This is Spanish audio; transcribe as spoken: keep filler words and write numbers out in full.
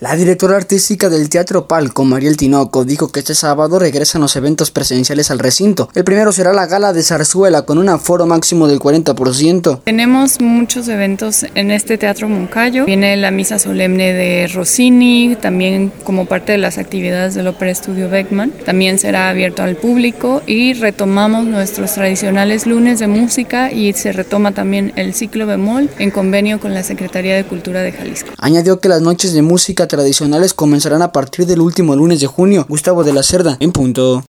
La directora artística del Teatro Palco, Mariel Tinoco, dijo que este sábado regresan los eventos presenciales al recinto. El primero será la gala de zarzuela con un aforo máximo del cuarenta por ciento. Tenemos muchos eventos en este Teatro Moncayo. Viene la misa solemne de Rossini, también como parte de las actividades del Ópera Estudio Beckman. También será abierto al público y retomamos nuestros tradicionales lunes de música y se retoma también el ciclo bemol en convenio con la Secretaría de Cultura de Jalisco. Añadió que las noches de música tradicionales comenzarán a partir del último lunes de junio. Gustavo de la Cerda, en punto.